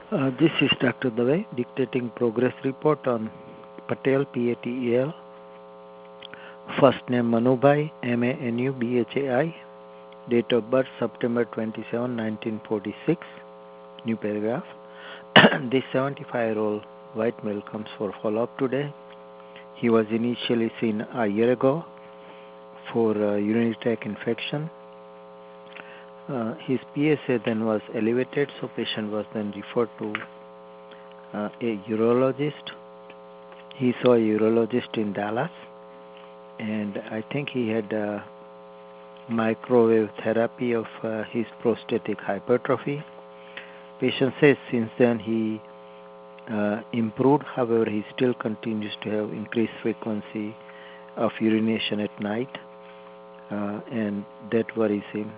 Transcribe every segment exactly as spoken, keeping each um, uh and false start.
Uh, this is Doctor Dave dictating progress report on Patel, P A T E L. First name Manubhai, M A N U B H A I. Date of birth September twenty-seventh, nineteen forty-six. New paragraph. This seventy-five-year-old white male comes for follow-up today. He was initially seen a year ago for uh, urinary tract infection. Uh, his P S A then was elevated, so patient was then referred to uh, a urologist. He saw a urologist in Dallas, and I think he had uh, microwave therapy of uh, his prostatic hypertrophy. Patient says since then he uh, improved, however he still continues to have increased frequency of urination at night, uh, and that worries him.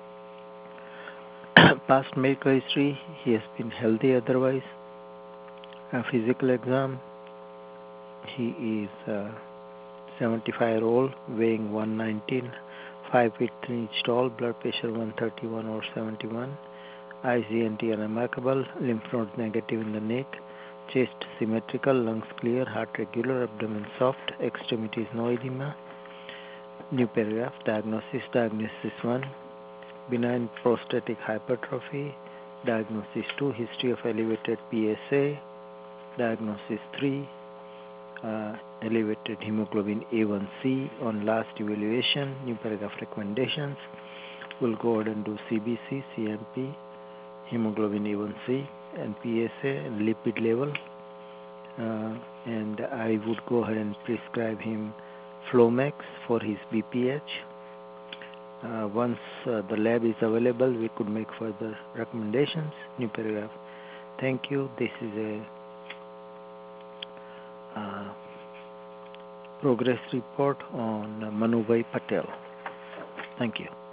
Past medical history, he has been healthy otherwise. A physical exam, he is uh, seventy-five year old, weighing one nineteen, five feet three inch tall, blood pressure one thirty-one over seventy-one, I C N T unremarkable, lymph nodes negative in the neck, chest symmetrical, lungs clear, heart regular, abdomen soft, extremities no edema. New paragraph. Diagnosis. Diagnosis one, benign prostatic hypertrophy. Diagnosis two, history of elevated P S A. Diagnosis three, uh, elevated hemoglobin A one C on last evaluation. New paragraph recommendations. We'll go ahead and do C B C, C M P, hemoglobin A one C, and P S A and lipid level. Uh, and I would go ahead and prescribe him Flomax for his B P H. Uh, once uh, the lab is available, we could make further recommendations. New paragraph. Thank you. This is a uh, progress report on Manubhai Patel. Thank you.